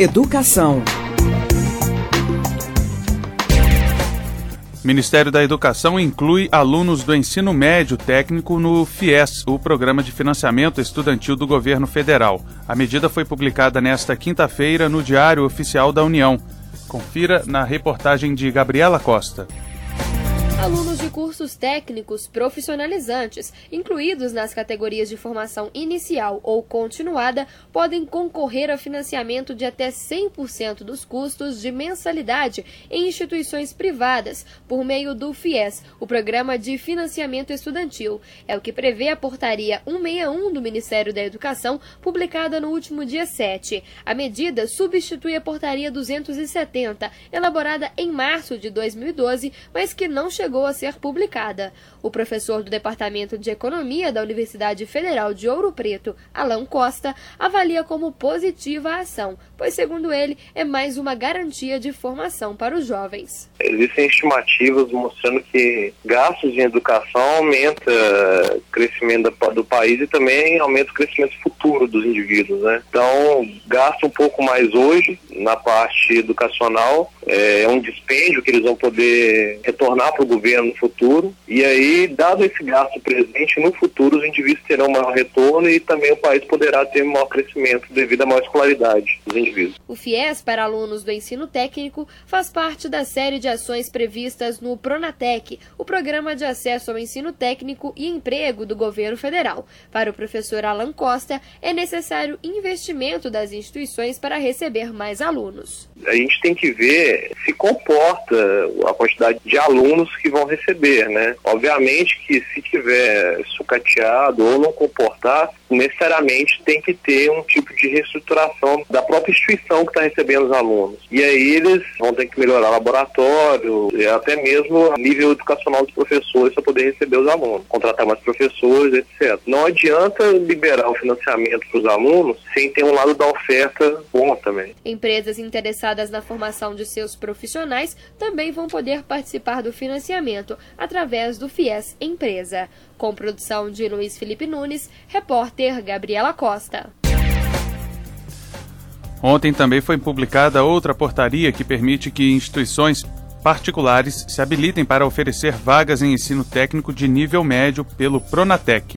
Educação. Ministério da Educação inclui alunos do ensino médio técnico no FIES, o Programa de Financiamento Estudantil do Governo Federal. A medida foi publicada nesta quinta-feira no Diário Oficial da União. Confira na reportagem de Gabriela Costa. Alunos de cursos técnicos profissionalizantes, incluídos nas categorias de formação inicial ou continuada, podem concorrer a financiamento de até 100% dos custos de mensalidade em instituições privadas, por meio do FIES, o Programa de Financiamento Estudantil. É o que prevê a Portaria 161 do Ministério da Educação, publicada no último dia 7. A medida substitui a Portaria 270, elaborada em março de 2012, mas que não chegou a ser publicada. O professor do Departamento de Economia da Universidade Federal de Ouro Preto, Alan Costa, avalia como positiva a ação, pois, segundo ele, é mais uma garantia de formação para os jovens. Existem estimativas mostrando que gastos em educação aumenta o crescimento do país e também aumenta o crescimento futuro dos indivíduos, né? Então, gasta um pouco mais hoje na parte educacional, é um dispêndio que eles vão poder retornar para o governo no futuro, e aí, dado esse gasto presente, no futuro os indivíduos terão maior retorno e também o país poderá ter maior crescimento devido à maior escolaridade dos indivíduos. O FIES para alunos do ensino técnico faz parte da série de ações previstas no Pronatec, o Programa de Acesso ao Ensino Técnico e Emprego do Governo Federal. Para o professor Alan Costa, é necessário investimento das instituições para receber mais alunos. A gente tem que ver se comporta a quantidade de alunos que vão receber, né? Obviamente que se tiver sucateado ou não comportar, necessariamente tem que ter um tipo de reestruturação da própria instituição que está recebendo os alunos. E aí eles vão ter que melhorar o laboratório, até mesmo o nível educacional dos professores para poder receber os alunos, contratar mais professores, etc. Não adianta liberar o financiamento para os alunos sem ter um lado da oferta bom também. Empresas interessadas na formação de seus profissionais também vão poder participar do financiamento através do FIES Empresa. Com produção de Luiz Felipe Nunes, repórter Gabriela Costa. Ontem também foi publicada outra portaria que permite que instituições particulares se habilitem para oferecer vagas em ensino técnico de nível médio pelo Pronatec.